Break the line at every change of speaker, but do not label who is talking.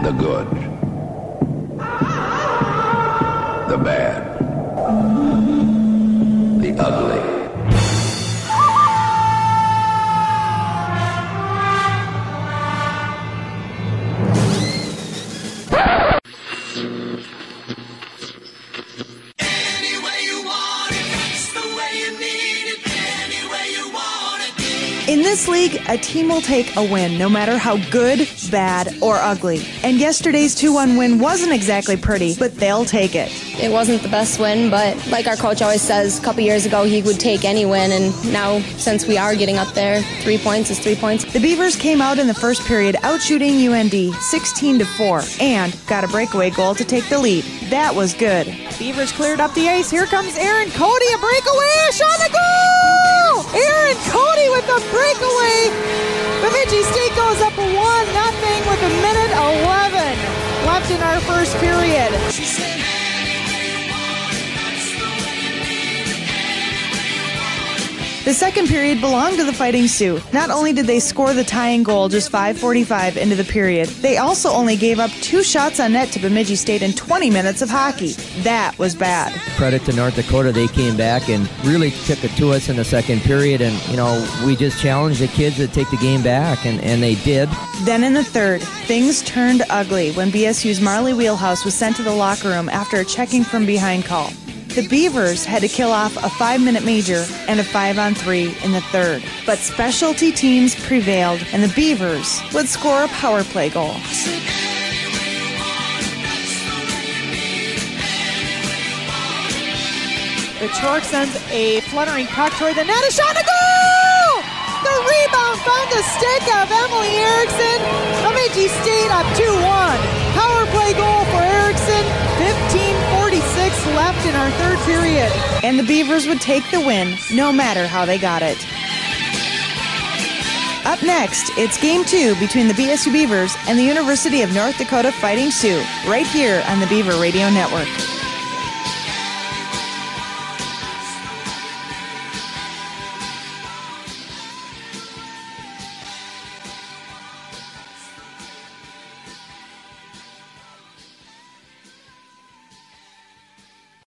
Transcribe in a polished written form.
The good. The bad. The ugly.
In this league, a team will take a win, no matter how good, bad, or ugly. And yesterday's 2-1 win wasn't exactly pretty, but they'll take it.
It wasn't the best win, but like our coach always says, a couple years ago he would take any win, and now since we are getting up there, 3 points is 3 points.
The Beavers came out in the first period outshooting UND 16-4 and got a breakaway goal to take the lead. That was good.
Beavers cleared up the ice. Here comes Aaron Cody, a breakaway, a shot on the goal! Aaron Cody with the breakaway. Bemidji State goes up 1-0 with a minute 11 left in our first period.
The second period belonged to the Fighting Sioux. Not only did they score the tying goal just 5:45 into the period, they also only gave up 2 shots on net to Bemidji State in 20 minutes of hockey. That was bad.
Credit to North Dakota, they came back and really took it to us in the second period, and we just challenged the kids to take the game back, and they did.
Then in the third, things turned ugly when BSU's Marley Wheelhouse was sent to the locker room after a checking from behind call. The Beavers had to kill off a 5-minute major and a 5-on-3 in the third. But specialty teams prevailed, and the Beavers would score a power play goal.
The Chork sends a fluttering puck toward the net. A shot, a goal! The rebound found the stick of Emily Erickson. Bemidji State up 2-1. Power play goal for Erickson. 15:46 left in our third period.
And the Beavers would take the win, no matter how they got it. Up next, it's Game 2 between the BSU Beavers and the University of North Dakota Fighting Sioux, right here on the Beaver Radio Network.